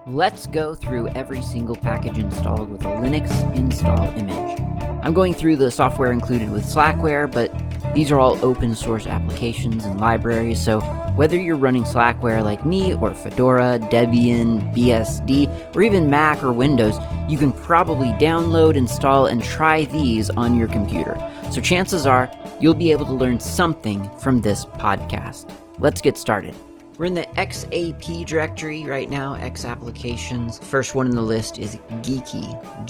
Let's go through every single package installed with a Linux install image. I'm going through the software included with Slackware, but these are all open source applications and libraries, so whether you're running Slackware like me, or Fedora, Debian, BSD, or even Mac or Windows, you can probably download, install, and try these on your computer. So chances are you'll be able to learn something from this podcast. Let's get started. We're in the XAP directory right now, X applications. First one in the list is Geekie,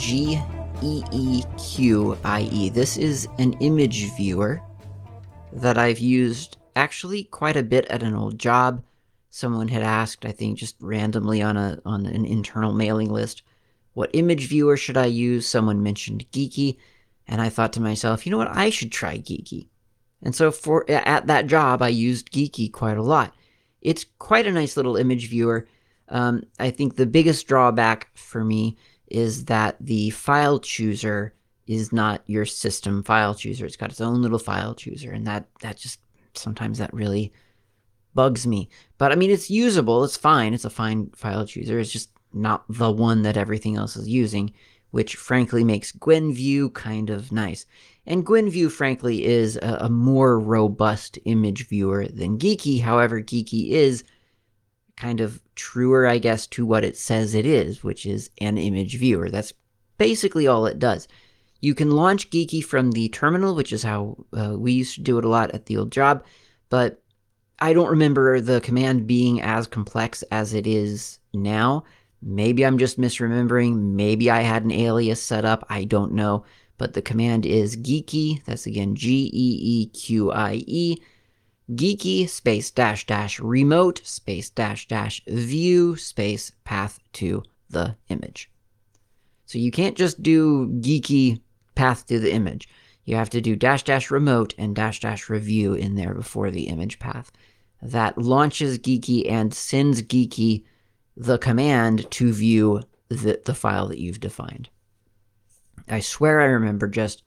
G-E-E-Q-I-E. This is an image viewer that I've used actually quite a bit at an old job. Someone had asked, I think just randomly on an internal mailing list, what image viewer should I use? Someone mentioned Geekie, and I thought to myself, you know what, I should try Geekie. And so at that job, I used Geekie quite a lot. It's quite a nice little image viewer. I think the biggest drawback for me is that the file chooser is not your system file chooser. It's got its own little file chooser, and that just sometimes that really bugs me. But I mean, it's usable. It's fine. It's a fine file chooser. It's just not the one that everything else is using, which frankly makes Gwenview kind of nice. And Gwenview, frankly, is a more robust image viewer than Geekie. However, Geekie is kind of truer, I guess, to what it says it is, which is an image viewer. That's basically all it does. You can launch Geekie from the terminal, which is how we used to do it a lot at the old job, but I don't remember the command being as complex as it is now. Maybe I'm just misremembering. Maybe I had an alias set up. I don't know. But the command is Geekie. That's again G-E-E-Q-I-E. Geekie space dash dash remote space dash dash view space path to the image. So you can't just do Geekie path to the image. You have to do dash dash remote and dash dash review in there before the image path. That launches Geekie and sends Geekie the command to view the file that you've defined. I swear I remember just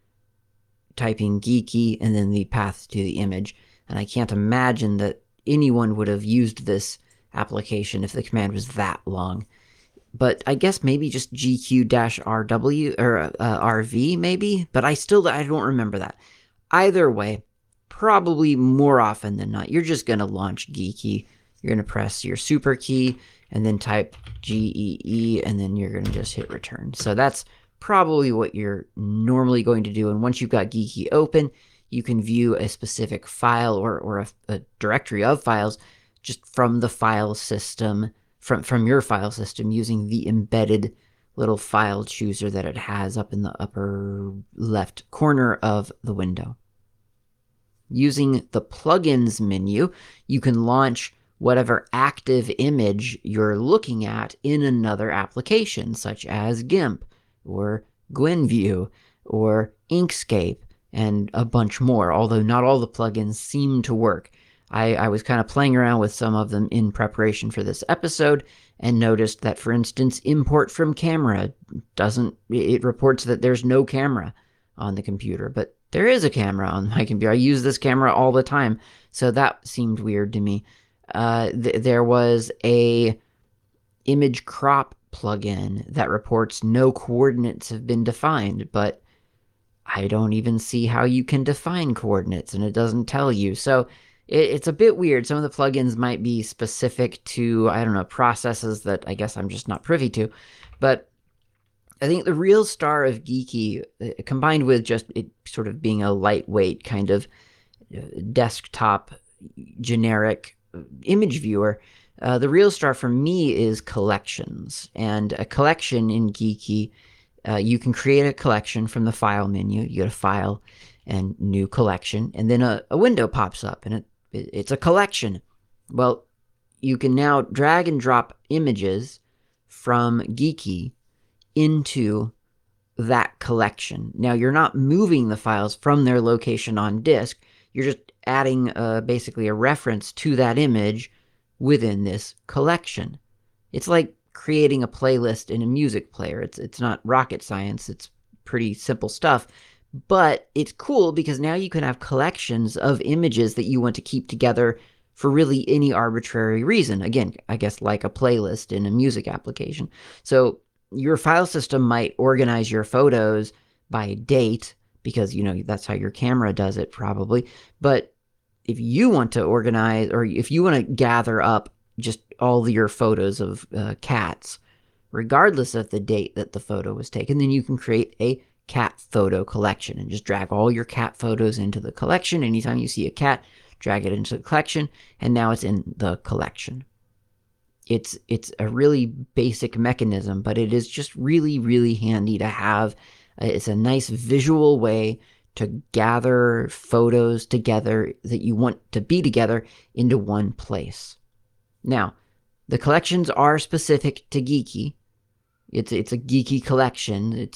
typing Geekie and then the path to the image, and I can't imagine that anyone would have used this application if the command was that long. But I guess maybe just GQ-RW or RV maybe, but I don't remember that. Either way, probably more often than not, you're just going to launch Geekie. You're going to press your super key and then type GEE, and then you're going to just hit return. So that's probably what you're normally going to do. And once you've got Geekie open, you can view a specific file or a directory of files just from the file system, from your file system, using the embedded little file chooser that it has up in the upper left corner of the window. Using the plugins menu, you can launch whatever active image you're looking at in another application, such as GIMP, or Gwenview, or Inkscape, and a bunch more, although not all the plugins seem to work. I was kind of playing around with some of them in preparation for this episode, and noticed that, for instance, import from camera it reports that there's no camera on the computer, but there is a camera on my computer. I use this camera all the time, so that seemed weird to me. There was a image crop plugin that reports no coordinates have been defined, but I don't even see how you can define coordinates, and it doesn't tell you. So it's a bit weird. Some of the plugins might be specific to, I don't know, processes that I guess I'm just not privy to. But I think the real star of Geekie, combined with just it sort of being a lightweight kind of desktop generic image viewer, the real star for me is collections. And a collection in Geekie, you can create a collection from the file menu. You go to File and New Collection, and then a window pops up, and it's a collection. Well, you can now drag and drop images from Geekie into that collection. Now, you're not moving the files from their location on disk. You're just adding basically a reference to that image within this collection. It's like creating a playlist in a music player. It's not rocket science. It's pretty simple stuff. But it's cool because now you can have collections of images that you want to keep together for really any arbitrary reason. Again, I guess like a playlist in a music application. So your file system might organize your photos by date because, that's how your camera does it probably. But if you want to organize, or if you want to gather up just all your photos of cats, regardless of the date that the photo was taken, then you can create a cat photo collection and just drag all your cat photos into the collection. Anytime you see a cat, drag it into the collection, and now it's in the collection. It's a really basic mechanism, but it is just really, really handy to have. It's a nice visual way to gather photos together that you want to be together into one place. Now, the collections are specific to Geeky. It's a Geeky collection. It's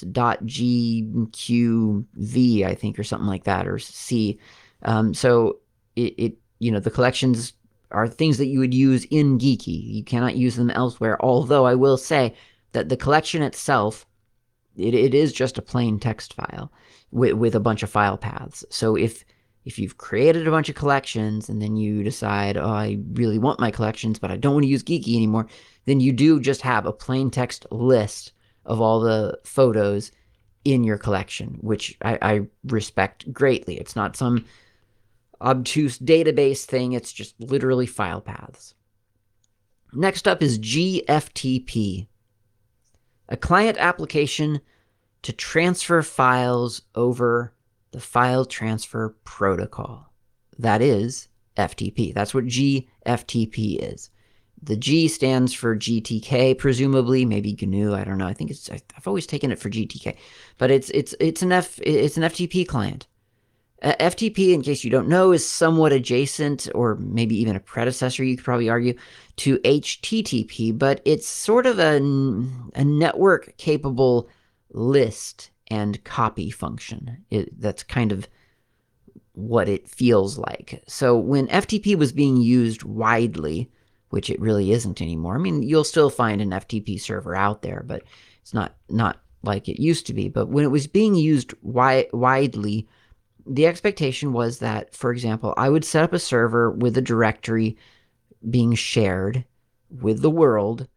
.gqv, I think, or something like that, or C. So the collections are things that you would use in Geeky. You cannot use them elsewhere. Although I will say that the collection itself, it is just a plain text file with a bunch of file paths. So if you've created a bunch of collections and then you decide, oh, I really want my collections, but I don't want to use Geeky anymore, then you do just have a plain text list of all the photos in your collection, which I respect greatly. It's not some obtuse database thing. It's just literally file paths. Next up is GFTP, a client application to transfer files over the file transfer protocol. That is FTP. That's what GFTP is. The G stands for GTK, presumably, maybe GNU. I don't know. I think I've always taken it for GTK, but it's an FTP client. FTP, in case you don't know, is somewhat adjacent, or maybe even a predecessor, you could probably argue, to HTTP, but it's sort of a network-capable list and copy function. That's kind of what it feels like. So when FTP was being used widely, which it really isn't anymore. I mean, you'll still find an FTP server out there, but it's not like it used to be. But when it was being used widely, the expectation was that, for example, I would set up a server with a directory being shared with the world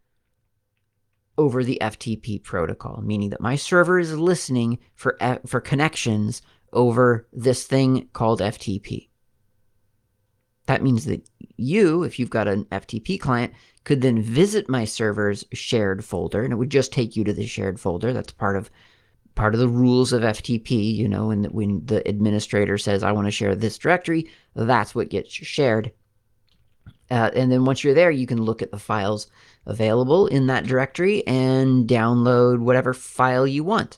over the FTP protocol, meaning that my server is listening for connections over this thing called FTP. That means that you, if you've got an FTP client, could then visit my server's shared folder, and it would just take you to the shared folder. That's part of the rules of FTP, when the administrator says, I want to share this directory, that's what gets shared. And then once you're there, you can look at the files available in that directory and download whatever file you want.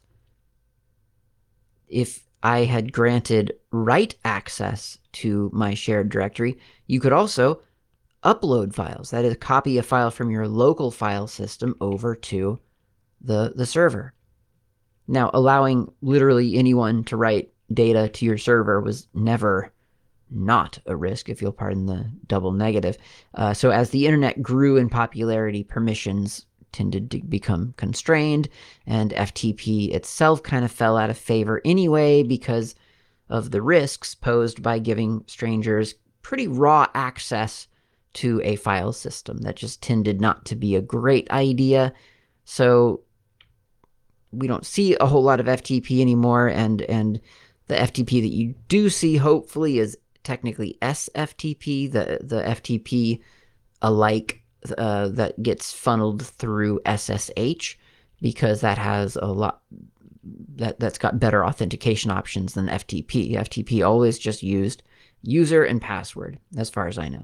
If I had granted write access to my shared directory, you could also upload files. That is, copy a file from your local file system over to the server. Now, allowing literally anyone to write data to your server was never not a risk, if you'll pardon the double negative. So as the internet grew in popularity, permissions tended to become constrained, and FTP itself kind of fell out of favor anyway because of the risks posed by giving strangers pretty raw access to a file system. That just tended not to be a great idea. So we don't see a whole lot of FTP anymore, and the FTP that you do see, hopefully, is technically SFTP, the FTP alike that gets funneled through SSH, because that has a lot that's got better authentication options than FTP. FTP always just used user and password, as far as I know.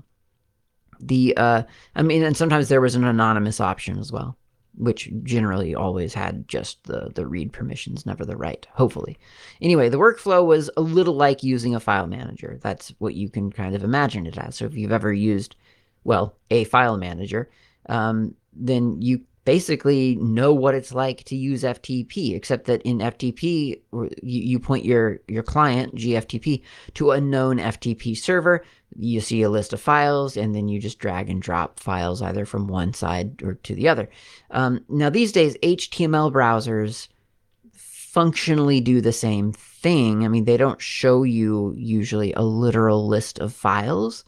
And sometimes there was an anonymous option as well, which generally always had just the read permissions, never the write, hopefully. Anyway, the workflow was a little like using a file manager. That's what you can kind of imagine it as. So if you've ever used, a file manager, then you basically know what it's like to use FTP, except that in FTP, you point your client, GFTP, to a known FTP server. You see a list of files, and then you just drag and drop files either from one side or to the other. Now, these days, HTML browsers functionally do the same thing. I mean, they don't show you usually a literal list of files,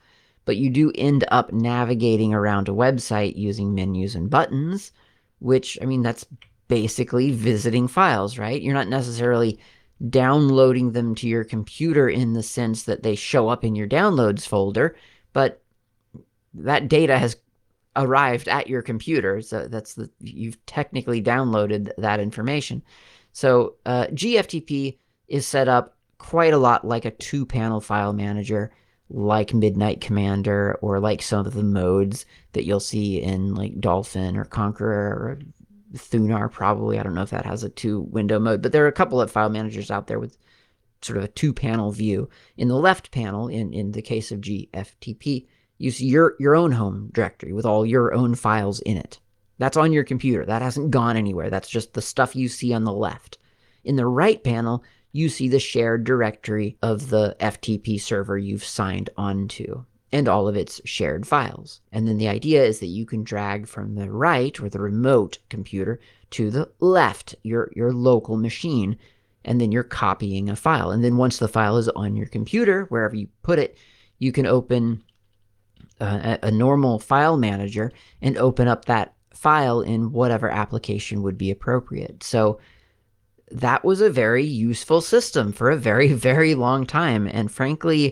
but you do end up navigating around a website using menus and buttons, which, I mean, that's basically visiting files, right? You're not necessarily downloading them to your computer in the sense that they show up in your downloads folder, but that data has arrived at your computer. So you've technically downloaded that information. So GFTP is set up quite a lot like a 2-panel file manager, like Midnight Commander, or like some of the modes that you'll see in like Dolphin or Conqueror or Thunar, probably. I don't know if that has a 2-window mode, but there are a couple of file managers out there with sort of a 2-panel view. In the left panel, in the case of GFTP, you see your own home directory with all your own files in it. That's on your computer. That hasn't gone anywhere. That's just the stuff you see on the left. In the right panel, you see the shared directory of the FTP server you've signed onto and all of its shared files. And then the idea is that you can drag from the right, or the remote computer, to the left, your local machine, and then you're copying a file. And then once the file is on your computer, wherever you put it, you can open a normal file manager and open up that file in whatever application would be appropriate. So that was a very useful system for a very, very long time. And frankly,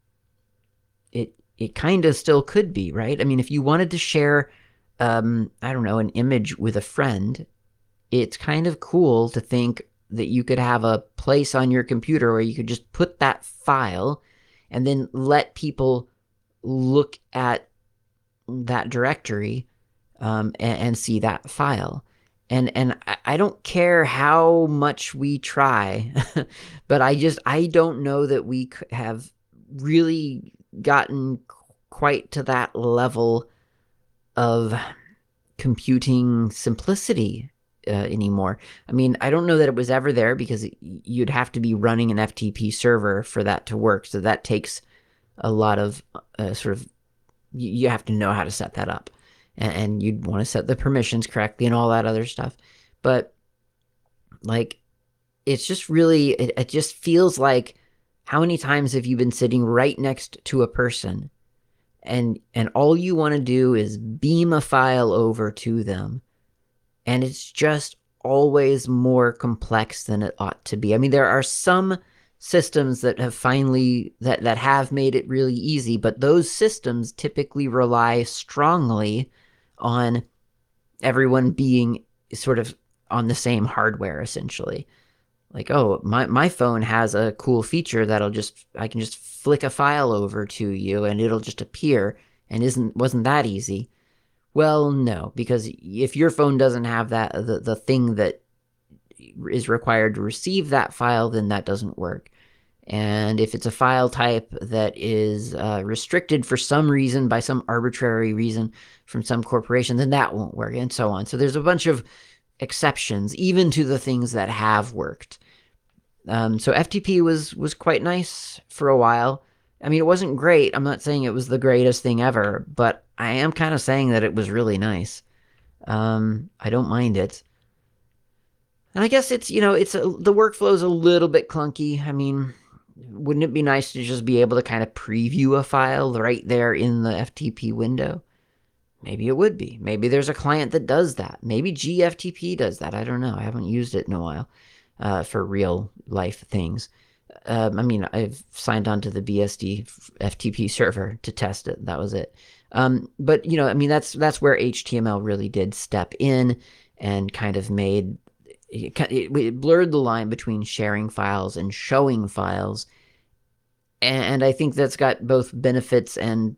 it kind of still could be, right? I mean, if you wanted to share, I don't know, an image with a friend, it's kind of cool to think that you could have a place on your computer where you could just put that file and then let people look at that directory and see that file. And I don't care how much we try, but I don't know that we have really gotten quite to that level of computing simplicity anymore. I mean, I don't know that it was ever there, because you'd have to be running an FTP server for that to work. So that takes a lot of you have to know how to set that up, and you'd want to set the permissions correctly and all that other stuff. But like, it's just really, it just feels like, how many times have you been sitting right next to a person and all you want to do is beam a file over to them, and it's just always more complex than it ought to be. I mean, there are some systems that have finally that have made it really easy, but those systems typically rely strongly on everyone being sort of on the same hardware, essentially. Like, oh, my phone has a cool feature I can just flick a file over to you and it'll just appear, and wasn't that easy? Well, no, because if your phone doesn't have that, the thing that is required to receive that file, then that doesn't work. And if it's a file type that is restricted for some reason, by some arbitrary reason from some corporation, then that won't work, and so on. So there's a bunch of exceptions, even to the things that have worked. So FTP was quite nice for a while. I mean, it wasn't great. I'm not saying it was the greatest thing ever, but I am kind of saying that it was really nice. I don't mind it. And I guess the workflow is a little bit clunky. I mean, wouldn't it be nice to just be able to kind of preview a file right there in the FTP window? Maybe it would be. Maybe there's a client that does that. Maybe GFTP does that. I don't know. I haven't used it in a while for real life things. I mean, I've signed on to the BSD FTP server to test it. That was it. But I mean, that's where HTML really did step in and kind of made it blurred the line between sharing files and showing files, and I think that's got both benefits and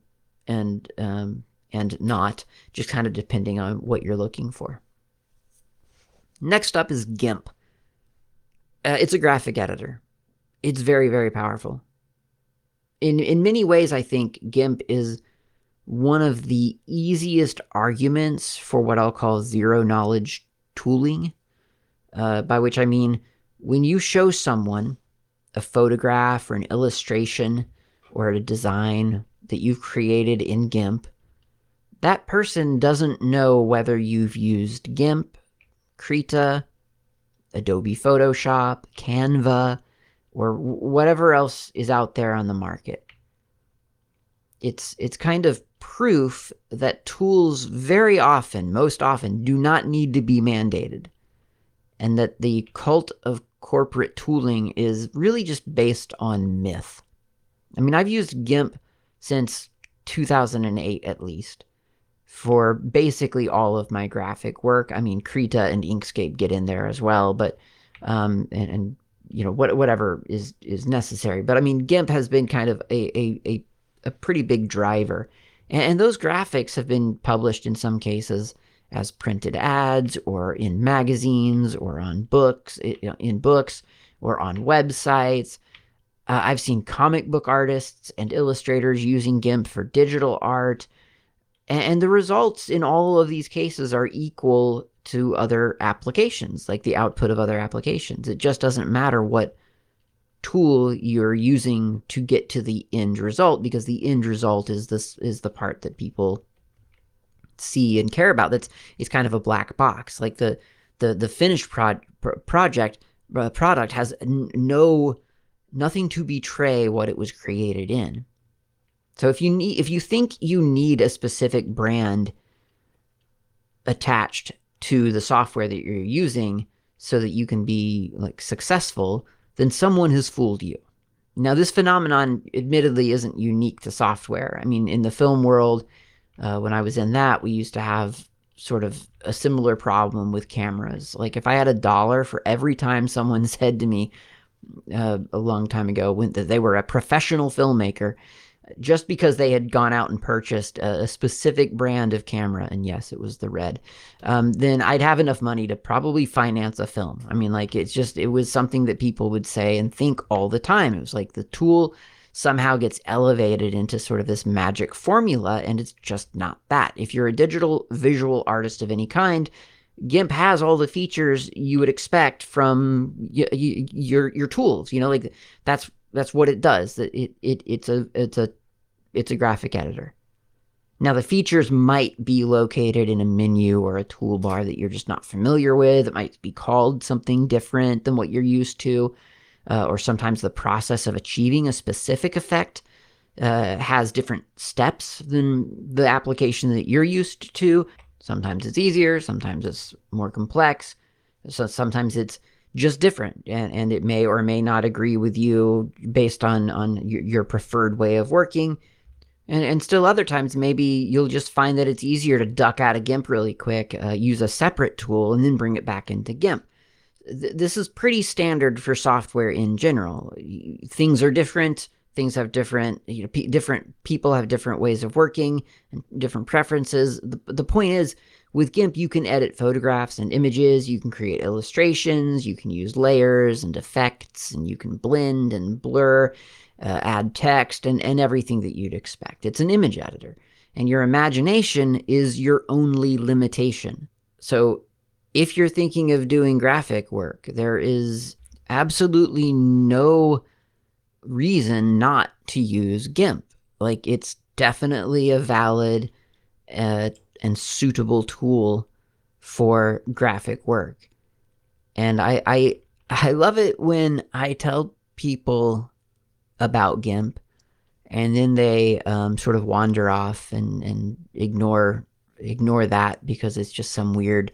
not, just kind of depending on what you're looking for. Next up is GIMP. It's a graphic editor. It's very, very powerful. In many ways, I think GIMP is one of the easiest arguments for what I'll call zero-knowledge tooling, by which I mean, when you show someone a photograph or an illustration or a design that you've created in GIMP, that person doesn't know whether you've used GIMP, Krita, Adobe Photoshop, Canva, or whatever else is out there on the market. it's kind of proof that tools very often, most often, do not need to be mandated, and that the cult of corporate tooling is really just based on myth. I mean, I've used GIMP since 2008 at least for basically all of my graphic work. I mean, Krita and Inkscape get in there as well, but and you know whatever is necessary. But I mean, GIMP has been kind of a pretty big driver, and those graphics have been published in some cases as printed ads or in magazines or on books, in books or on websites. I've seen comic book artists and illustrators using GIMP for digital art. And the results in all of these cases are equal to other applications, like the output of other applications. It just doesn't matter what tool you're using to get to the end result, because the end result is the part that people see and care about. It's kind of a black box. Like the finished product has nothing to betray what it was created in. So if you think you need a specific brand attached to the software that you're using so that you can be like successful, then someone has fooled you. Now, this phenomenon admittedly isn't unique to software. I mean, in the film world, when I was in that, we used to have sort of a similar problem with cameras. Like if I had $1 for every time someone said to me a long time ago that they were a professional filmmaker, just because they had gone out and purchased a specific brand of camera, and yes, it was the Red, then I'd have enough money to probably finance a film. I mean, like, it was something that people would say and think all the time. It was like the tool somehow gets elevated into sort of this magic formula, and it's just not that. If you're a digital visual artist of any kind, GIMP has all the features you would expect from your tools. You know, like that's what it does. It's a graphic editor. Now, the features might be located in a menu or a toolbar that you're just not familiar with. It might be called something different than what you're used to, or sometimes the process of achieving a specific effect has different steps than the application that you're used to. Sometimes it's easier, sometimes it's more complex, so sometimes it's just different, and it may or may not agree with you based on your preferred way of working. And still other times, maybe you'll just find that it's easier to duck out of GIMP really quick, use a separate tool, and then bring it back into GIMP. This is pretty standard for software in general. Things are different. Things have different people have different ways of working and different preferences. The point is, with GIMP, you can edit photographs and images, you can create illustrations, you can use layers and effects, and you can blend and blur, add text, and everything that you'd expect. It's an image editor, and your imagination is your only limitation. So if you're thinking of doing graphic work, there is absolutely no reason not to use GIMP. Like, it's definitely a valid and suitable tool for graphic work. And I love it when I tell people about GIMP and then they sort of wander off and ignore that because it's just some weird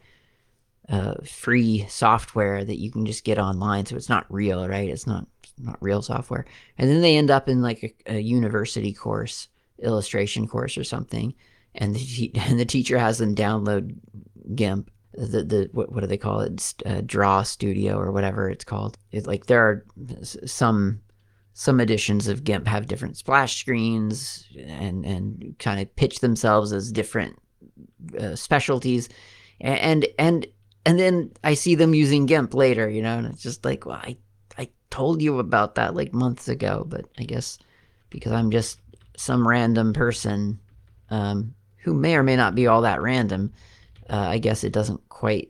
free software that you can just get online. So it's not real, right? It's not real software. And then they end up in like a university course, illustration course or something, and the teacher has them download GIMP. What do they call it? Draw Studio or whatever it's called. It's like there are some editions of GIMP have different splash screens and kind of pitch themselves as different specialties, and then I see them using GIMP later, you know, and it's just like, well, I told you about that like months ago, but I guess because I'm just some random person who may or may not be all that random, I guess it doesn't quite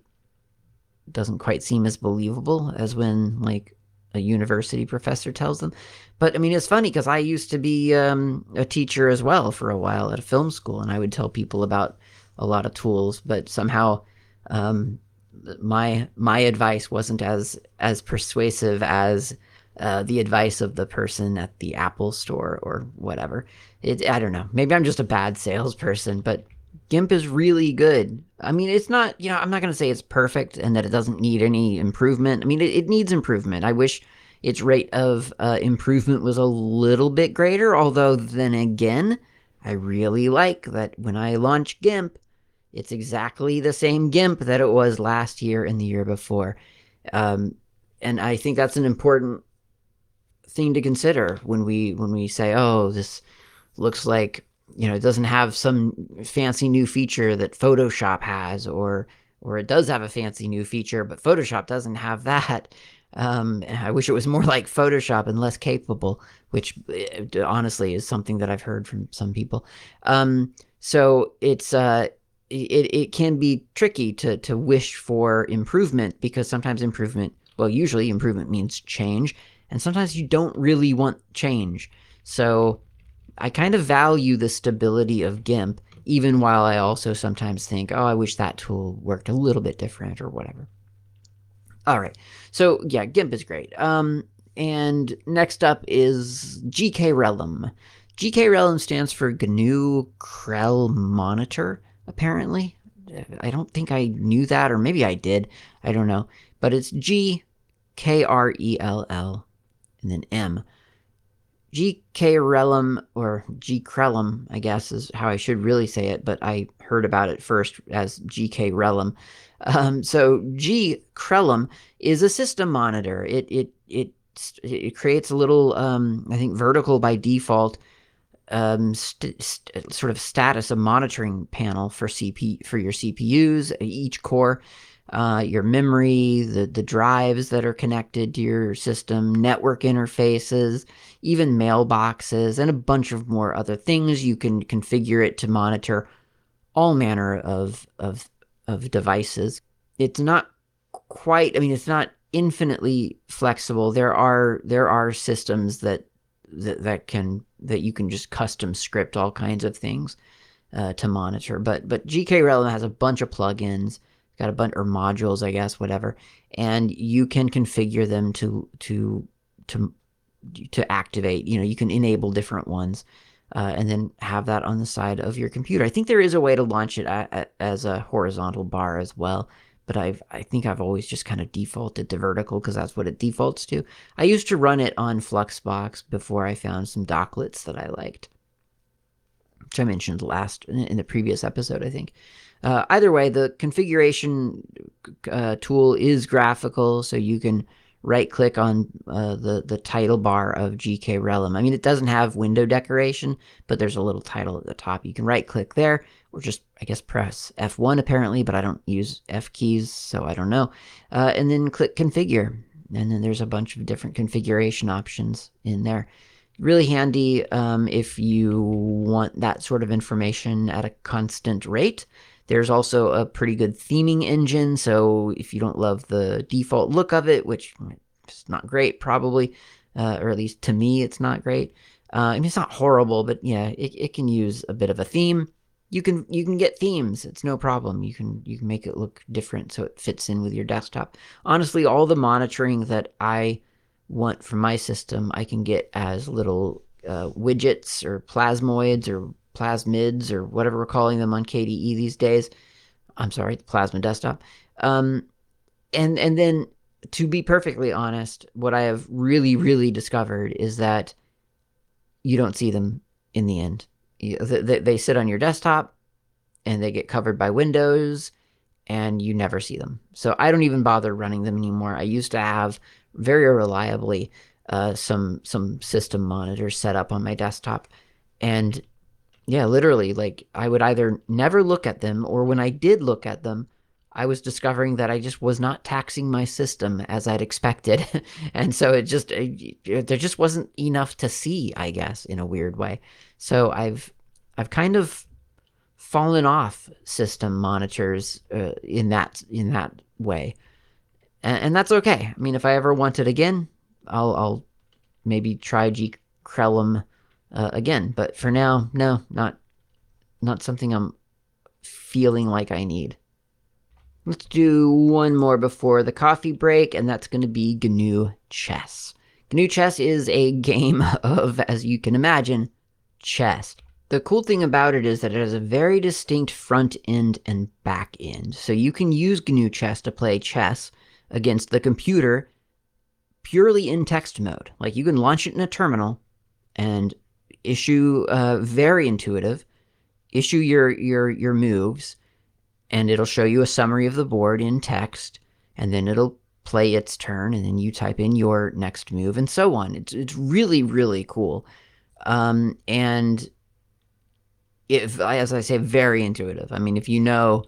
seem as believable as when like a university professor tells them. But I mean, it's funny because I used to be a teacher as well for a while at a film school, and I would tell people about a lot of tools, but somehow my advice wasn't as persuasive as the advice of the person at the Apple store or whatever. I don't know. Maybe I'm just a bad salesperson, but GIMP is really good. I mean, it's not, I'm not going to say it's perfect and that it doesn't need any improvement. I mean, it needs improvement. I wish its rate of improvement was a little bit greater, although then again, I really like that when I launch GIMP, it's exactly the same GIMP that it was last year and the year before. Um, and I think that's an important thing to consider when we say, oh, this looks like it doesn't have some fancy new feature that Photoshop has, or it does have a fancy new feature, but Photoshop doesn't have that. I wish it was more like Photoshop and less capable, which honestly is something that I've heard from some people. So it can be tricky to wish for improvement, because sometimes usually improvement means change, and sometimes you don't really want change. So I kind of value the stability of GIMP, even while I also sometimes think, oh, I wish that tool worked a little bit different or whatever. All right. So yeah, GIMP is great. And next up is GKRealm. GKRealm stands for GNU Krell Monitor, apparently. I don't think I knew that, or maybe I did. I don't know. But it's GKRELL and then M. GKRealm, or GKRealm, I guess is how I should really say it, but I heard about it first as GKRealm. So GKRealm is a system monitor. It creates a little, I think, vertical by default, sort of status, a monitoring panel for your CPUs, each core, your memory, the drives that are connected to your system, network interfaces, even mailboxes, and a bunch of more other things. You can configure it to monitor all manner of devices. It's not quite, I mean, it's not infinitely flexible. There are systems that you can just custom script all kinds of things to monitor. But GKRealm has a bunch of plugins, got a bunch, or modules, I guess, whatever, and you can configure them to activate. You can enable different ones, and then have that on the side of your computer. I think there is a way to launch it as a horizontal bar as well, but I think I've always just kind of defaulted to vertical because that's what it defaults to. I used to run it on Fluxbox before I found some docklets that I liked, which I mentioned in the previous episode, I think. Either way, the configuration tool is graphical, so you can right-click on the title bar of GKRealm. I mean, it doesn't have window decoration, but there's a little title at the top. You can right-click there, or just, I guess, press F1 apparently, but I don't use F keys, so I don't know. And then click Configure, and then there's a bunch of different configuration options in there. Really handy if you want that sort of information at a constant rate. There's also a pretty good theming engine, so if you don't love the default look of it, which is not great probably, or at least to me it's not great. I mean, it's not horrible, but yeah, it can use a bit of a theme. You can get themes. It's no problem. You can make it look different so it fits in with your desktop. Honestly, all the monitoring that I want from my system, I can get as little widgets or plasmoids or plasmids or whatever we're calling them on KDE these days. I'm sorry, the Plasma Desktop. And then, to be perfectly honest, what I have really, really discovered is that you don't see them in the end. They sit on your desktop and they get covered by Windows, and you never see them. So I don't even bother running them anymore. I used to have very reliably some system monitors set up on my desktop, and yeah, literally, like, I would either never look at them, or when I did look at them, I was discovering that I just was not taxing my system as I'd expected. And so there just wasn't enough to see, I guess, in a weird way. So I've kind of fallen off system monitors in that way. And that's okay. I mean, if I ever want it again, I'll maybe try GKRealm again. But for now, no, not something I'm feeling like I need. Let's do one more before the coffee break, and that's going to be GNU Chess. GNU Chess is a game of, as you can imagine, chess. The cool thing about it is that it has a very distinct front end and back end. So you can use GNU Chess to play chess against the computer purely in text mode. Like you can launch it in a terminal and issue very intuitive, issue your moves, and it'll show you a summary of the board in text, and then it'll play its turn, and then you type in your next move, and so on. It's really, really cool. And as I say, very intuitive. I mean, if you know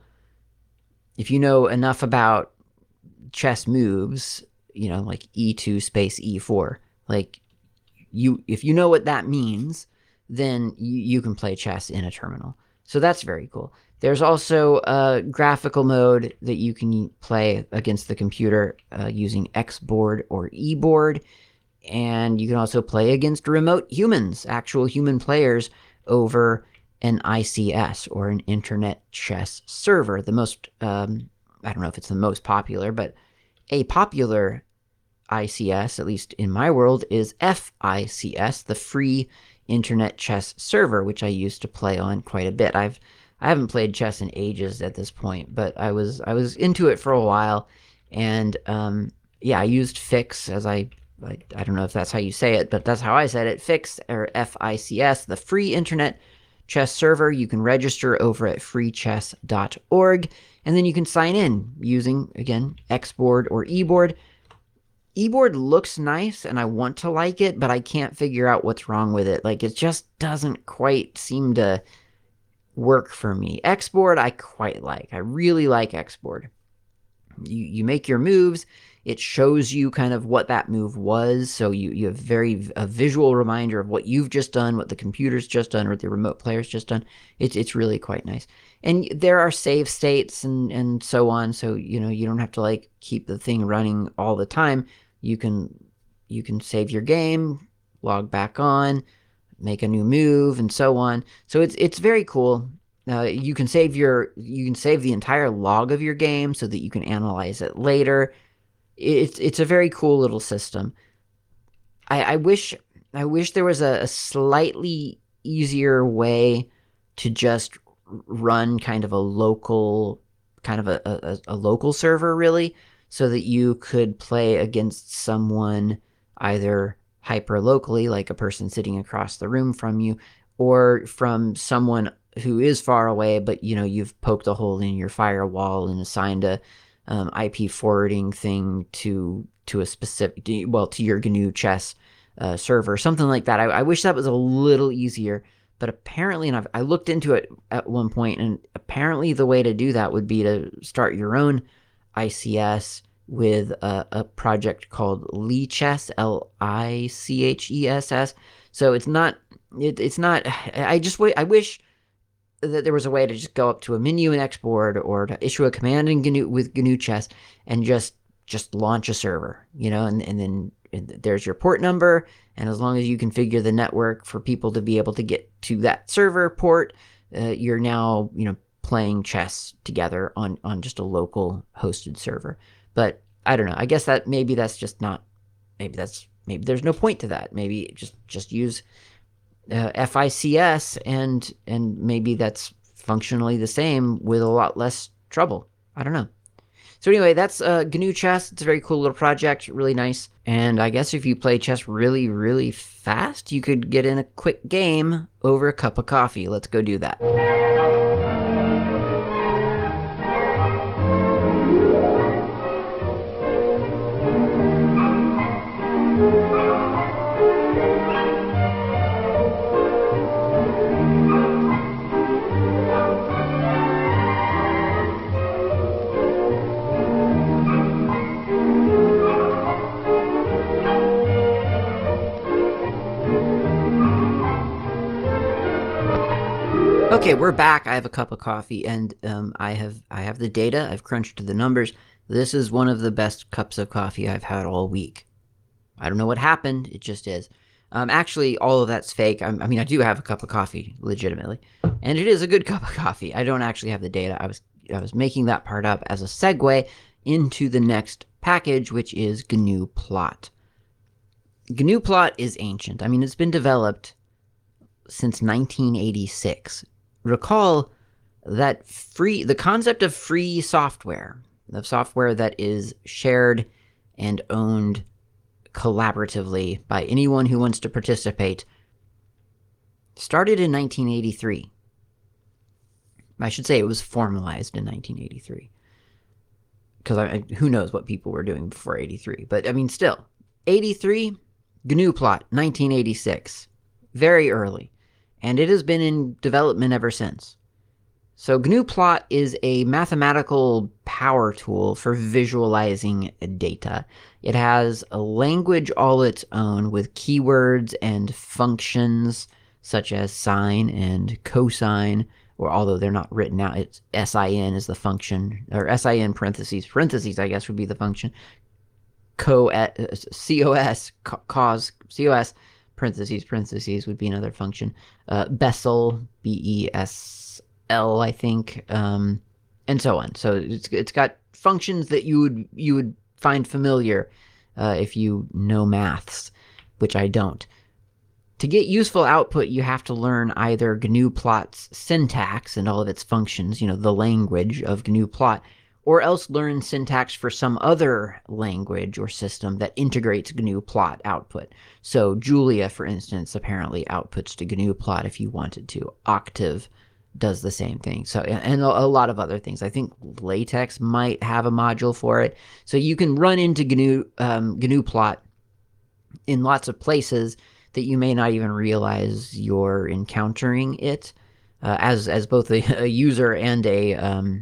enough about chess moves, like E2 space E4, like if you know what that means, then you can play chess in a terminal. So that's very cool. There's also a graphical mode that you can play against the computer using Xboard or eBoard. And you can also play against remote humans, actual human players, over an ICS or an Internet Chess Server. The most, I don't know if it's the most popular, but a popular ICS, at least in my world, is FICS, the Free Internet Chess Server, which I used to play on quite a bit. I haven't played chess in ages at this point, but I was into it for a while, and yeah, I used FIX as I don't know if that's how you say it, but that's how I said it. FIX or FICS, the Free Internet Chess Server. You can register over at freechess.org, and then you can sign in using, again, Xboard or eBoard. eBoard looks nice, and I want to like it, but I can't figure out what's wrong with it. Like, it just doesn't quite seem to work for me. Xboard, I quite like. I really like Xboard. You make your moves. It shows you kind of what that move was, so you have a visual reminder of what you've just done, what the computer's just done, or the remote player's just done. It's really quite nice. And there are save states and so on, so you don't have to like keep the thing running all the time. You can save your game, log back on, make a new move, and so on. So it's very cool. You can save the entire log of your game so that you can analyze it later. It's a very cool little system. I wish there was a slightly easier way to just run kind of a local server, really, so that you could play against someone either hyper locally, like a person sitting across the room from you, or from someone who is far away, but you've poked a hole in your firewall and assigned a IP forwarding thing to a specific, to your GNU Chess server, something like that. I wish that was a little easier, but apparently, and I looked into it at one point, and apparently the way to do that would be to start your own ICS with a project called Lichess, Lichess. So it's not. I wish that there was a way to just go up to a menu in Xboard or to issue a command in GNU Chess and just launch a server, and then there's your port number, and as long as you configure the network for people to be able to get to that server port, you're now playing chess together on just a local hosted server. But I don't know. I guess that maybe there's no point to that. Maybe just use FICS and maybe that's functionally the same with a lot less trouble. I don't know. So anyway, that's GNU Chess. It's a very cool little project, really nice. And I guess if you play chess really, really fast, you could get in a quick game over a cup of coffee. Let's go do that. Okay, we're back. I have a cup of coffee, and I have the data. I've crunched the numbers. This is one of the best cups of coffee I've had all week. I don't know what happened. It just is. Actually, all of that's fake. I mean, I do have a cup of coffee, legitimately, and it is a good cup of coffee. I don't actually have the data. I was making that part up as a segue into the next package, which is GNU Plot. GNU plot is ancient. I mean, it's been developed since 1986. Recall that the concept of free software, of software that is shared and owned collaboratively by anyone who wants to participate, started in 1983. I should say it was formalized in 1983. Because who knows what people were doing before 83. But, I mean, still, 83, GNU plot, 1986. Very early. And it has been in development ever since. So GNU plot is a mathematical power tool for visualizing data. It has a language all its own with keywords and functions such as sine and cosine, or although they're not written out, it's sin is the function, or sin parentheses, I guess would be the function. Cos, parentheses would be another function. Bessel, Bessl, I think, and so on. So it's got functions that you would find familiar if you know maths, which I don't. To get useful output, you have to learn either GNU plot's syntax and all of its functions, the language of GNU plot, or else learn syntax for some other language or system that integrates GNU plot output. So Julia, for instance, apparently outputs to GNU plot if you wanted to. Octave does the same thing. So, and a lot of other things. I think LaTeX might have a module for it. So you can run into GNU plot in lots of places that you may not even realize you're encountering it as both a user and a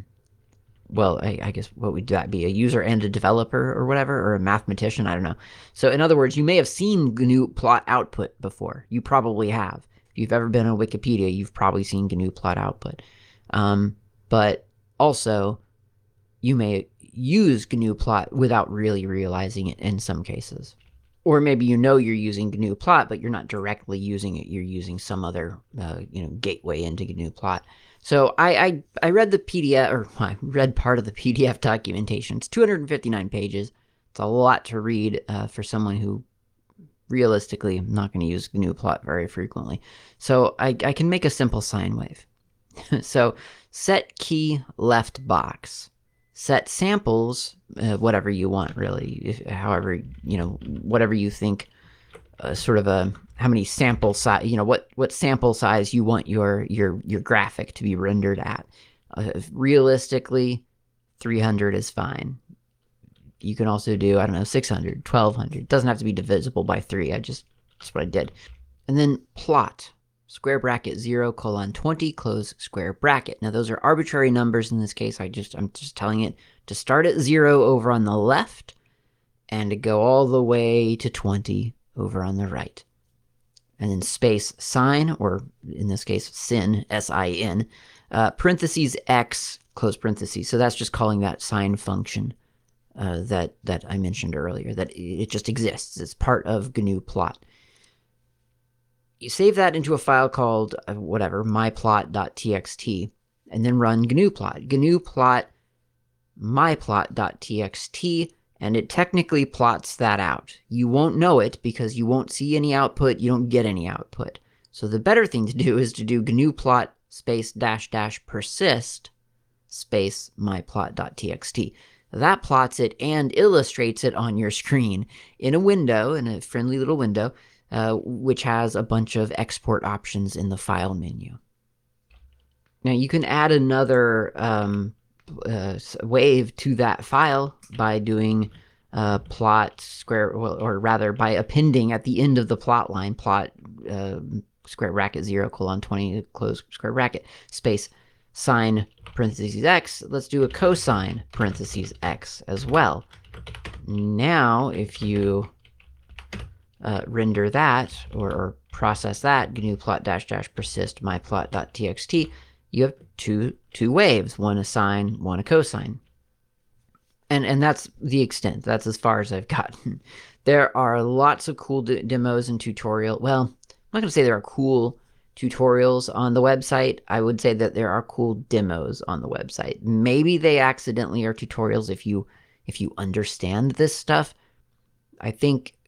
I guess what would that be? A user and a developer or whatever, or a mathematician? I don't know. So in other words, you may have seen GNU plot output before. You probably have. If you've ever been on Wikipedia, you've probably seen GNU plot output. But also, you may use GNU plot without really realizing it in some cases. Or maybe you're using GNU plot, but you're not directly using it. You're using some other gateway into GNU plot. So I read the PDF, or I read part of the PDF documentation. It's 259 pages. It's a lot to read for someone who realistically I'm not going to use GNU plot very frequently. So I can make a simple sine wave. So set key left box. Set samples, whatever you want, really. However, whatever you think, sort of how many sample size, what sample size you want your graphic to be rendered at. Realistically, 300 is fine. You can also do, 600, 1200. It doesn't have to be divisible by 3. That's what I did. And then plot. Square bracket 0:20 close square bracket. Now those are arbitrary numbers in this case. I'm just telling it to start at 0 over on the left and to go all the way to 20 over on the right. And then space sine, or in this case sin, S-I-N, parentheses x, close parentheses. So that's just calling that sine function that I mentioned earlier, that it just exists. It's part of GNU plot. You save that into a file called, myplot.txt, and then run GNU plot. GNU plot myplot.txt, and it technically plots that out. You won't know it because you won't see any output, you don't get any output. So the better thing to do is to do GNU plot space -- persist space myplot.txt. That plots it and illustrates it on your screen in a window, in a friendly little window, which has a bunch of export options in the file menu. Now you can add another wave to that file by doing plot square, or rather by appending at the end of the plot line, plot square bracket 0:20 close square bracket space sine parentheses x. Let's do a cosine parentheses x as well. Now if you render that or process that, GNU plot -- persist myplot.txt, you have two waves, one a sine, one a cosine. And that's the extent. That's as far as I've gotten. There are lots of cool demos and tutorials. Well, I'm not going to say there are cool tutorials on the website. I would say that there are cool demos on the website. Maybe they accidentally are tutorials if you understand this stuff. I think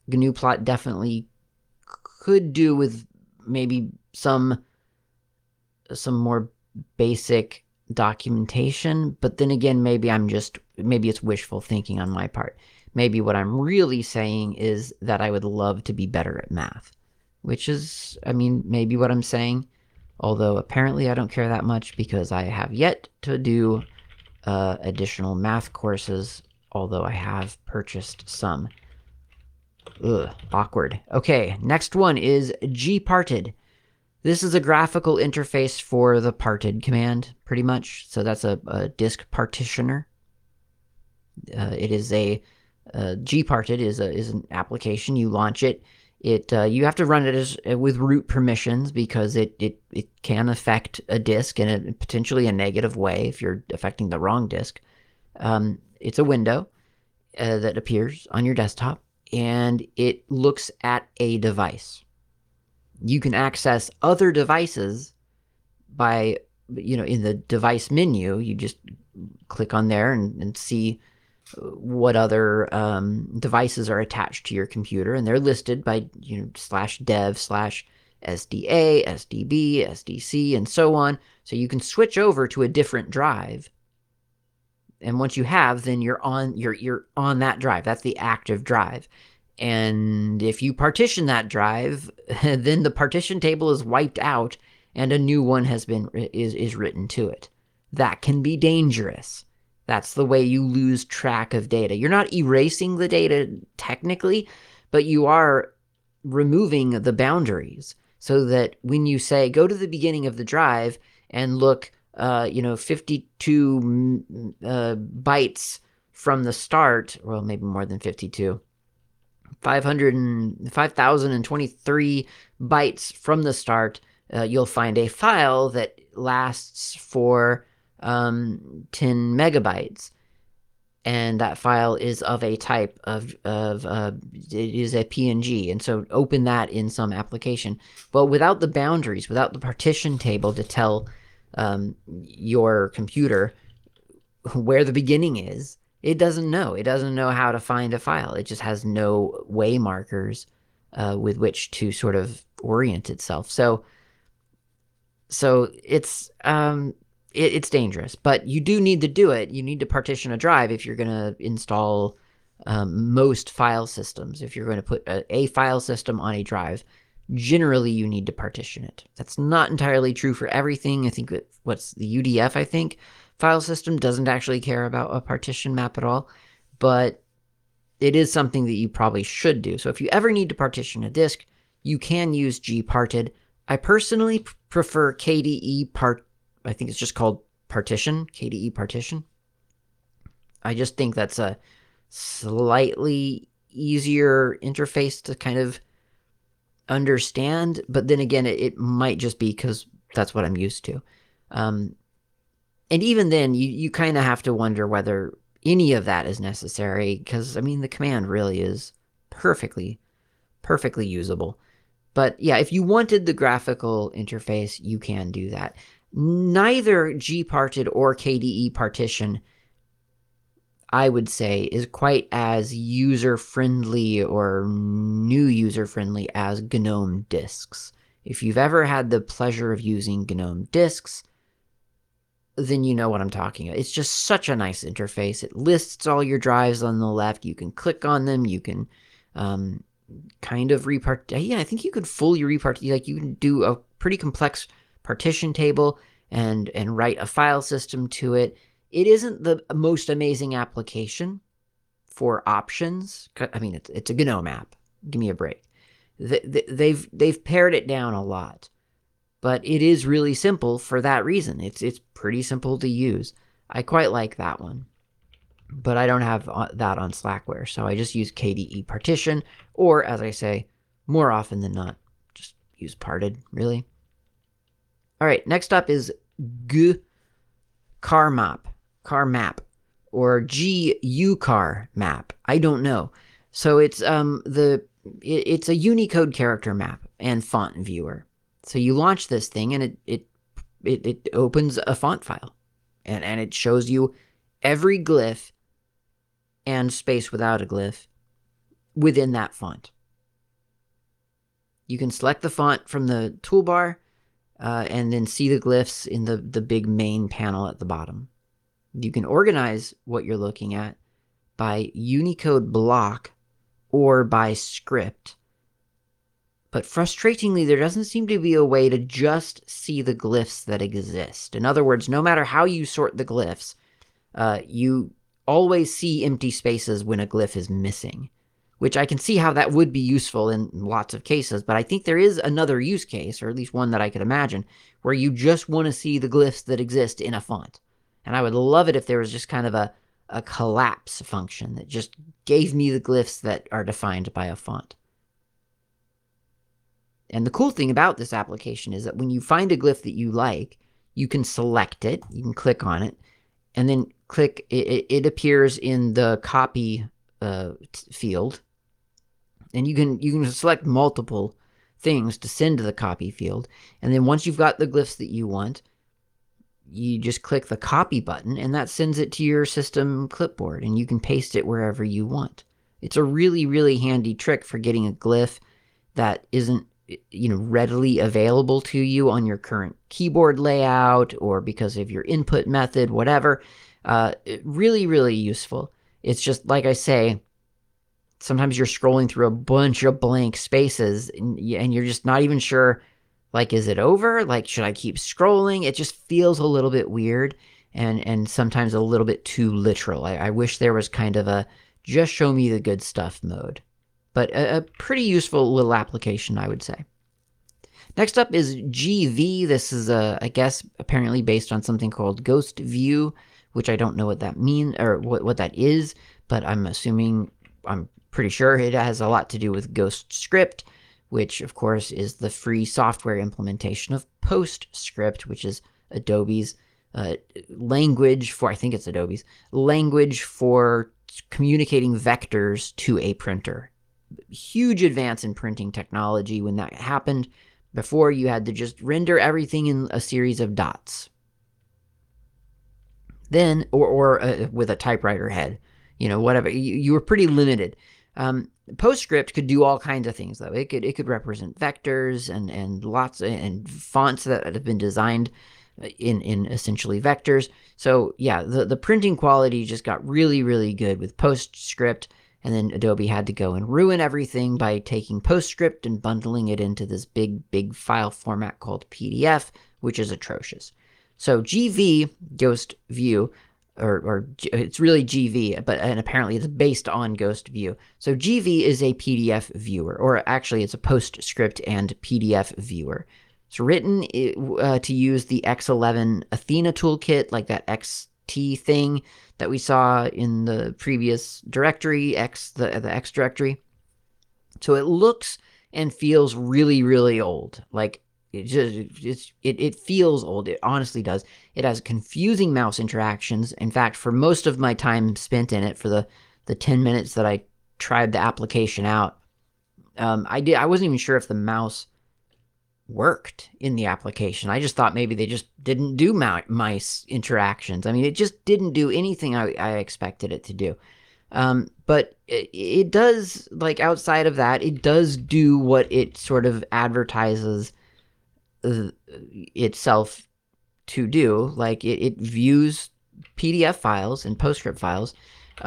GNU-plot definitely could do with maybe some more basic documentation, but then again, maybe it's wishful thinking on my part. Maybe what I'm really saying is that I would love to be better at math, which is, maybe what I'm saying, although apparently I don't care that much because I have yet to do additional math courses, although I have purchased some. Ugh, awkward. Okay, next one is gparted. This is a graphical interface for the parted command, pretty much. So that's a disk partitioner. It is gparted is an application. You launch it. You have to run it with root permissions because it can affect a disk in a potentially a negative way if you're affecting the wrong disk. It's a window that appears on your desktop, and it looks at a device. You can access other devices by, in the device menu, you just click on there and see what other devices are attached to your computer, and they're listed by, /dev/SDA, SDB, SDC, and so on. So you can switch over to a different drive. And once you have, then you're on that drive. That's the active drive. And if you partition that drive, then the partition table is wiped out and a new one is written to it. That can be dangerous. That's the way you lose track of data. You're not erasing the data technically, but you are removing the boundaries so that when you say go to the beginning of the drive and look 52 bytes from the start, well, maybe more than 52, 5,023 bytes from the start, you'll find a file that lasts for 10 megabytes. And that file is of a type of it is a PNG. And so open that in some application. But without the boundaries, without the partition table to tell your computer where the beginning is, it doesn't know. It doesn't know how to find a file. It just has no way markers with which to sort of orient itself. So it's it's dangerous, but you do need to do it. You need to partition a drive if you're going to install most file systems. If you're going to put a file system on a drive, generally you need to partition it. That's not entirely true for everything. I think what's the UDF, I think, file system doesn't actually care about a partition map at all, but it is something that you probably should do. So if you ever need to partition a disk, you can use gparted. I personally prefer KDE I think it's just called partition, KDE partition. I just think that's a slightly easier interface to kind of understand, but then again, it might just be because that's what I'm used to. And even then, you kind of have to wonder whether any of that is necessary, because, the command really is perfectly usable. But yeah, if you wanted the graphical interface, you can do that. Neither gparted or KDE partition, I would say, is quite as user-friendly or new user-friendly as GNOME disks. If you've ever had the pleasure of using GNOME disks, then you know what I'm talking about. It's just such a nice interface. It lists all your drives on the left. You can click on them. You can kind of yeah, I think you could fully repartition. Like, you can do a pretty complex partition table and write a file system to it. It isn't the most amazing application for options. It's a GNOME app. Give me a break. They've pared it down a lot, but it is really simple for that reason. It's pretty simple to use. I quite like that one, but I don't have that on Slackware, so I just use KDE partition, or as I say, more often than not, just use parted, really. All right, next up is gcarmap, or gucarmap. I don't know. So it's it's a Unicode character map and font viewer. So you launch this thing and it opens a font file, and it shows you every glyph and space without a glyph within that font. You can select the font from the toolbar and then see the glyphs in the big main panel at the bottom. You can organize what you're looking at by Unicode block or by script. But frustratingly, there doesn't seem to be a way to just see the glyphs that exist. In other words, no matter how you sort the glyphs, you always see empty spaces when a glyph is missing, which I can see how that would be useful in lots of cases, but I think there is another use case, or at least one that I could imagine, where you just want to see the glyphs that exist in a font. And I would love it if there was just kind of a collapse function that just gave me the glyphs that are defined by a font. And the cool thing about this application is that when you find a glyph that you like, you can select it, you can click on it, and then click, it appears in the copy field. And you can select multiple things to send to the copy field. And then once you've got the glyphs that you want, you just click the copy button, and that sends it to your system clipboard, and you can paste it wherever you want. It's a really, really handy trick for getting a glyph that isn't readily available to you on your current keyboard layout or because of your input method, whatever. Really, really useful. It's just, like I say, sometimes you're scrolling through a bunch of blank spaces and you're just not even sure, like, is it over? Like, should I keep scrolling? It just feels a little bit weird and sometimes a little bit too literal. I wish there was kind of a just show me the good stuff mode. But a pretty useful little application, I would say. Next up is GV. This is, I guess, apparently based on something called Ghost View, which I don't know what that means or what that is, but I'm pretty sure it has a lot to do with Ghostscript, which, of course, is the free software implementation of PostScript, which is Adobe's language for, I think it's Adobe's, language for communicating vectors to a printer. Huge advance in printing technology when that happened. Before, you had to just render everything in a series of dots. Then, or with a typewriter head, whatever. You were pretty limited. PostScript could do all kinds of things, though. It could represent vectors and lots and fonts that have been designed in essentially vectors. So yeah, the printing quality just got really, really good with PostScript. And then Adobe had to go and ruin everything by taking PostScript and bundling it into this big file format called PDF, which is atrocious. So GV, Ghost View, or it's really GV, and apparently it's based on Ghost View. So GV is a PDF viewer, or actually it's a PostScript and PDF viewer. It's written to use the X11 Athena toolkit, like that XT thing that we saw in the previous directory, the X directory. So it looks and feels really, really old. Like it feels old. It honestly does. It has confusing mouse interactions. In fact, for most of my time spent in it, for the 10 minutes that I tried the application out, I wasn't even sure if the mouse worked in the application. I just thought maybe they just didn't do mice interactions. I mean, it just didn't do anything I expected it to do. But it does, like, outside of that, it does do what it sort of advertises itself to do. Like, it views PDF files and PostScript files,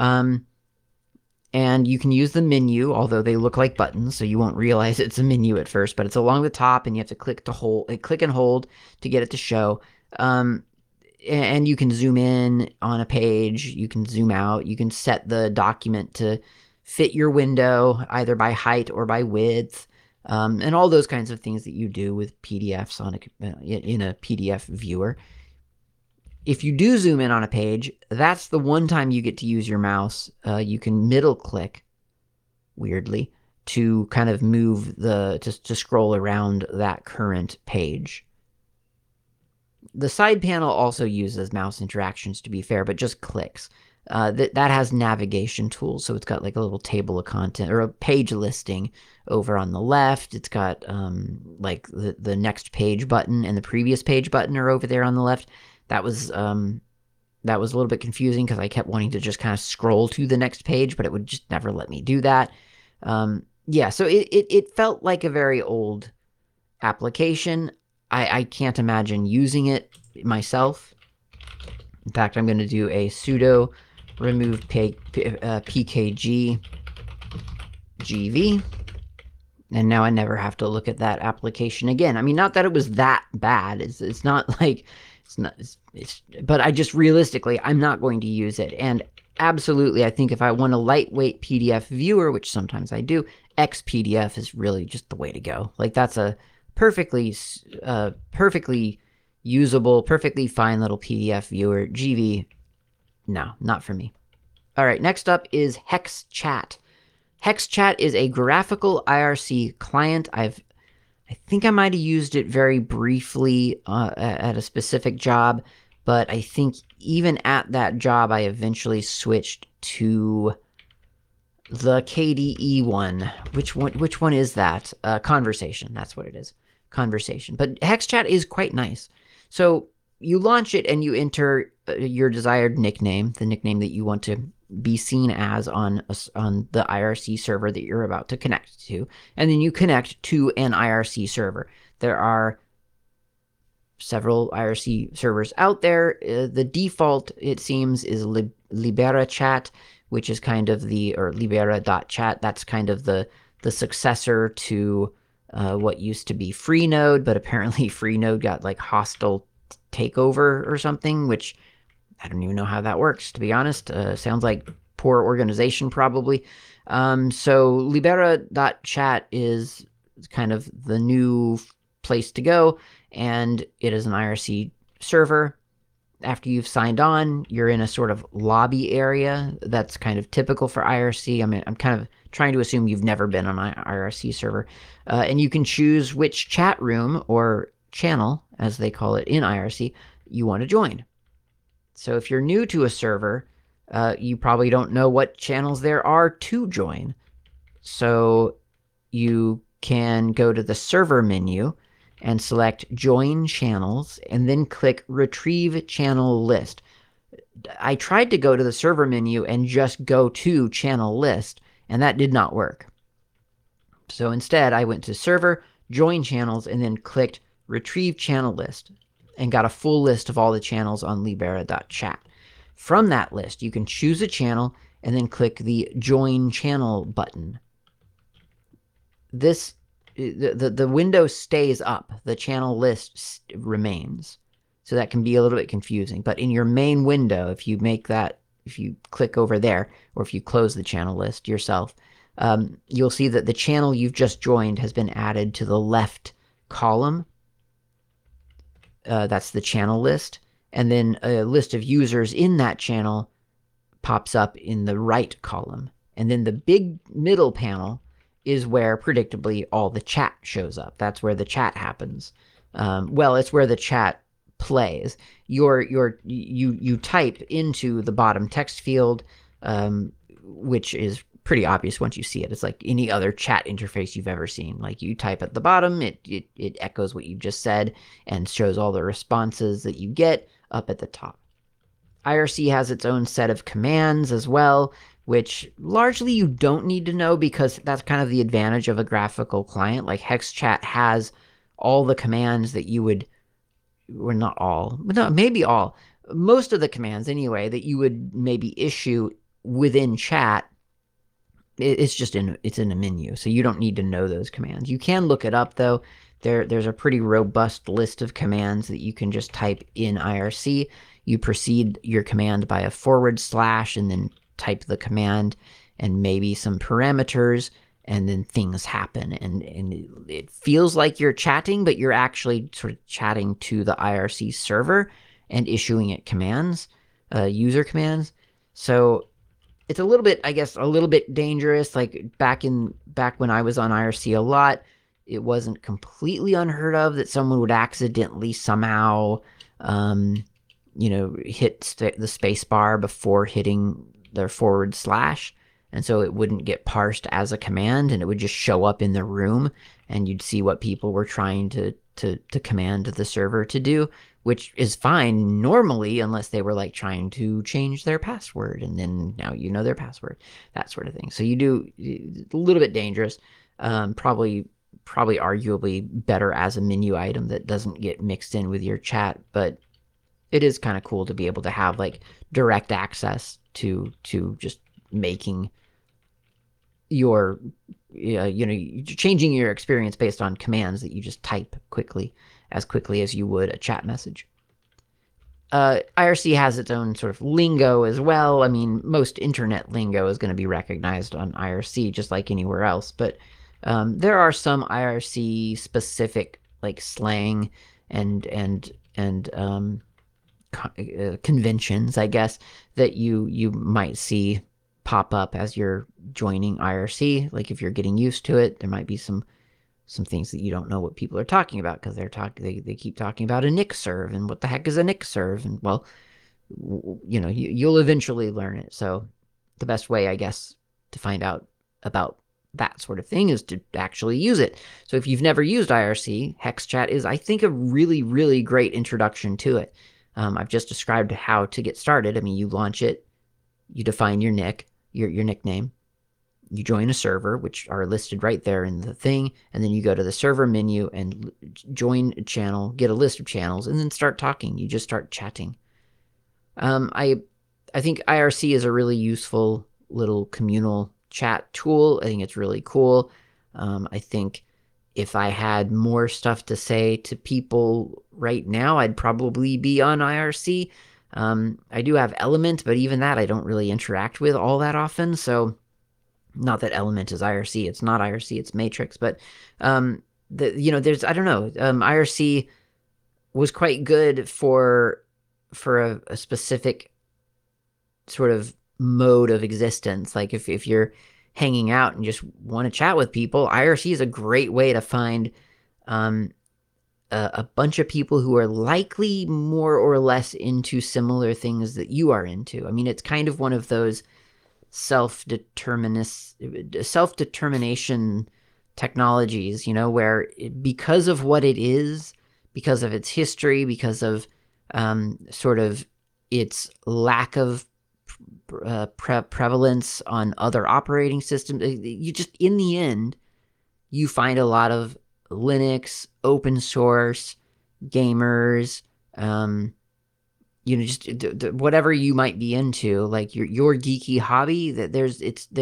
and you can use the menu, although they look like buttons, so you won't realize it's a menu at first, but it's along the top, and you have to click and hold to get it to show. And you can zoom in on a page, you can zoom out, you can set the document to fit your window, either by height or by width, and all those kinds of things that you do with PDFs in a PDF viewer. If you do zoom in on a page, that's the one time you get to use your mouse. You can middle click, weirdly, to kind of move to scroll around that current page. The side panel also uses mouse interactions, to be fair, but just clicks. That has navigation tools, so it's got like a little table of content or a page listing over on the left. It's got like the next page button and the previous page button are over there on the left. That was a little bit confusing because I kept wanting to just kind of scroll to the next page, but it would just never let me do that. Yeah, so it felt like a very old application. I can't imagine using it myself. In fact, I'm going to do a sudo remove pkg gv, and now I never have to look at that application again. I mean, not that it was that bad. It's not like it's not. But I just realistically, I'm not going to use it. And absolutely, I think if I want a lightweight PDF viewer, which sometimes I do, XPDF is really just the way to go. Like that's a perfectly usable, perfectly fine little PDF viewer. GV, no, not for me. All right, next up is HexChat. HexChat is a graphical IRC client. I think I might have used it very briefly at a specific job, but I think even at that job, I eventually switched to the KDE one. Which one is that? Conversation. That's what it is. Conversation. But HexChat is quite nice. So you launch it and you enter your desired nickname, the nickname that you want to be seen as on the IRC server that you're about to connect to, and then you connect to an IRC server. There are several IRC servers out there. The default, it seems, is LiberaChat, which is kind of or libera.chat. That's kind of the successor to what used to be Freenode, but apparently Freenode got like hostile takeover or something, which I don't even know how that works, to be honest. Sounds like poor organization, probably. So libera.chat is kind of the new place to go, and it is an IRC server. After you've signed on, you're in a sort of lobby area that's kind of typical for IRC. I mean, I'm kind of trying to assume you've never been on an IRC server. And you can choose which chat room or channel, as they call it in IRC, you want to join. So if you're new to a server, you probably don't know what channels there are to join. So you can go to the server menu and select Join Channels, and then click Retrieve Channel List. I tried to go to the server menu and just go to Channel List, and that did not work. So instead, I went to Server, Join Channels, and then clicked Retrieve Channel List, and got a full list of all the channels on libera.chat. From that list, you can choose a channel and then click the Join Channel button. The window stays up. The channel list remains. So that can be a little bit confusing. But in your main window, if you click over there, or if you close the channel list yourself, you'll see that the channel you've just joined has been added to the left column. That's the channel list. And then a list of users in that channel pops up in the right column. And then the big middle panel is where, predictably, all the chat shows up. That's where the chat happens. It's where the chat plays. You type into the bottom text field, which is pretty obvious once you see it. It's like any other chat interface you've ever seen. Like you type at the bottom, it echoes what you just said and shows all the responses that you get up at the top. IRC has its own set of commands as well, which largely you don't need to know because that's kind of the advantage of a graphical client. Like HexChat has all the commands that you would, or not all, no, maybe all, most of the commands anyway, that you would maybe issue within chat. It's in a menu, so you don't need to know those commands. You can look it up though. There's a pretty robust list of commands that you can just type in IRC. You precede your command by a / and then type the command and maybe some parameters, and then things happen. And it feels like you're chatting, but you're actually sort of chatting to the IRC server and issuing it commands, user commands. So it's a little bit, I guess, a little bit dangerous. Like back when I was on IRC a lot, it wasn't completely unheard of that someone would accidentally somehow, hit the space bar before hitting their /, and so it wouldn't get parsed as a command, and it would just show up in the room, and you'd see what people were trying to command the server to do, which is fine normally unless they were like trying to change their password and then now you know their password, that sort of thing. So you do a little bit dangerous, probably arguably better as a menu item that doesn't get mixed in with your chat, but it is kind of cool to be able to have like direct access to just making your changing your experience based on commands that you just type quickly as you would a chat message. IRC has its own sort of lingo as well. I mean, most internet lingo is going to be recognized on IRC just like anywhere else, but there are some IRC specific like slang and conventions, I guess, that you might see pop up as you're joining IRC. Like if you're getting used to it, there might be some things that you don't know what people are talking about because they keep talking about a Nick serve and what the heck is a Nick serve, and well, you'll eventually learn it. So the best way, I guess, to find out about that sort of thing is to actually use it. So if you've never used IRC, HexChat is, I think, a really, really great introduction to it. I've just described how to get started. I mean, you launch it, you define your nickname, you join a server, which are listed right there in the thing, and then you go to the server menu and join a channel, get a list of channels, and then start talking. You just start chatting. I think IRC is a really useful little communal chat tool. I think it's really cool. I think if I had more stuff to say to people right now, I'd probably be on IRC. I do have Element, but even that I don't really interact with all that often. So not that Element is IRC. It's not IRC. It's Matrix. But there's, I don't know. IRC was quite good for a specific sort of mode of existence. Like if you're hanging out and just want to chat with people, IRC is a great way to find a bunch of people who are likely more or less into similar things that you are into. I mean, it's kind of one of those self-determination technologies, where because of what it is, because of its history, because of sort of its lack of prevalence on other operating systems, you just, in the end, you find a lot of Linux, open source, gamers, just whatever you might be into, like your geeky hobby, that there's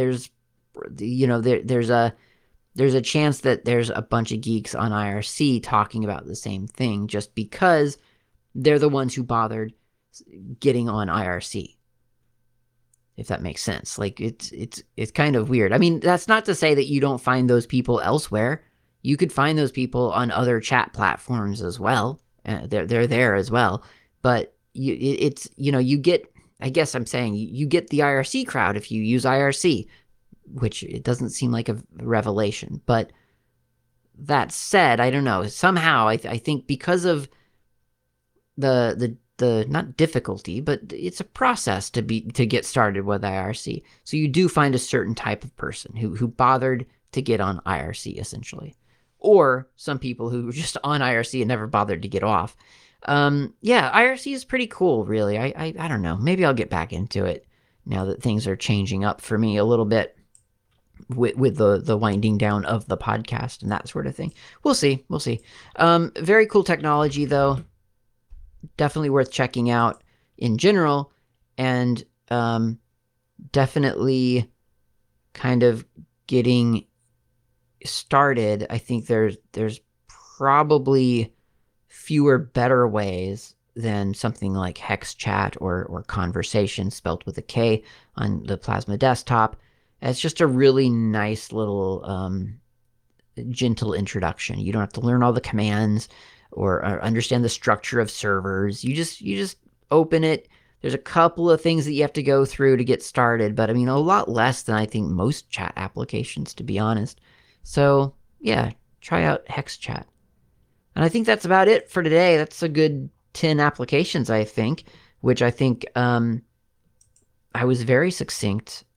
a chance that there's a bunch of geeks on IRC talking about the same thing just because they're the ones who bothered getting on IRC. If that makes sense. Like it's kind of weird. I mean, that's not to say that you don't find those people elsewhere. You could find those people on other chat platforms as well. They're there as well. But you get, I guess I'm saying, you get the IRC crowd if you use IRC, which it doesn't seem like a revelation. But that said, I don't know. Somehow I think because of the not difficulty, but it's a process to get started with IRC. So you do find a certain type of person who bothered to get on IRC, essentially. Or some people who were just on IRC and never bothered to get off. Yeah, IRC is pretty cool, really. I don't know. Maybe I'll get back into it now that things are changing up for me a little bit with the winding down of the podcast and that sort of thing. We'll see. Very cool technology, though. Definitely worth checking out in general, and definitely kind of getting started. I think there's probably fewer better ways than something like HexChat or Conversation, spelt with a K, on the Plasma desktop. It's just a really nice little gentle introduction. You don't have to learn all the commands or understand the structure of servers. You just open it. There's a couple of things that you have to go through to get started, but I mean, a lot less than I think most chat applications, to be honest. So yeah, try out HexChat. And I think that's about it for today. That's a good 10 applications, I think, which I think I was very succinct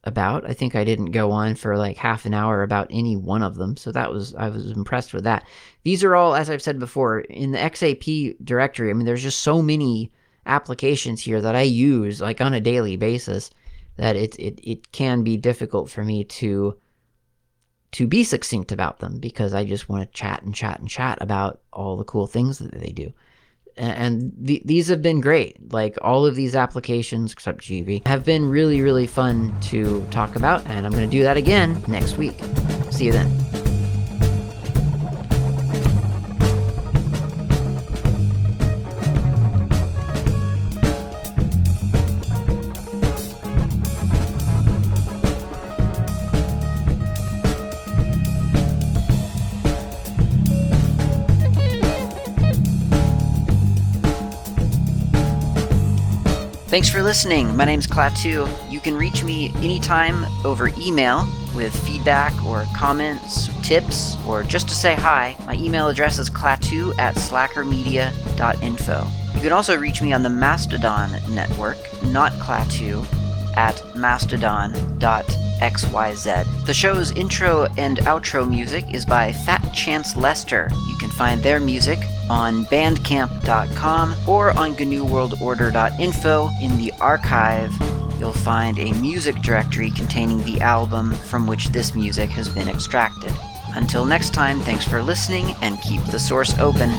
about. I think I didn't go on for like half an hour about any one of them, so I was impressed with that. These are all, as I've said before, in the XAP directory. I mean, there's just so many applications here that I use like on a daily basis that it can be difficult for me to be succinct about them, because I just want to chat and chat and chat about all the cool things that they do. And these have been great. Like, all of these applications, except GV, have been really, really fun to talk about, and I'm going to do that again next week. See you then. Thanks for listening. My name's Klaatu. You can reach me anytime over email with feedback or comments, tips, or just to say hi. My email address is klaatu@slackermedia.info. You can also reach me on the Mastodon network, not Klaatu, at mastodon.xyz. The show's intro and outro music is by Fat Chance Lester. You can find their music on bandcamp.com or on GNUWorldOrder.info. In the archive, you'll find a music directory containing the album from which this music has been extracted. Until next time, thanks for listening, and keep the source open.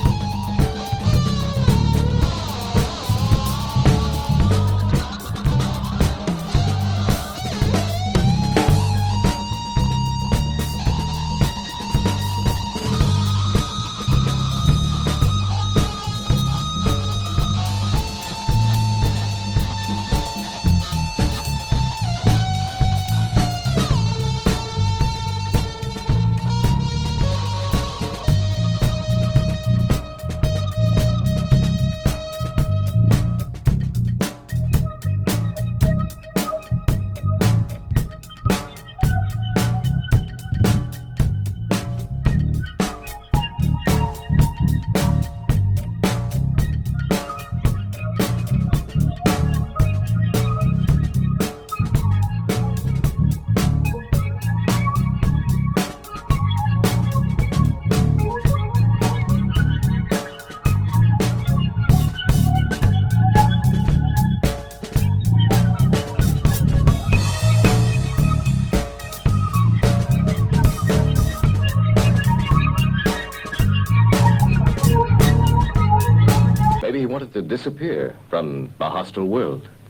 Maybe he wanted to disappear from the hostile world.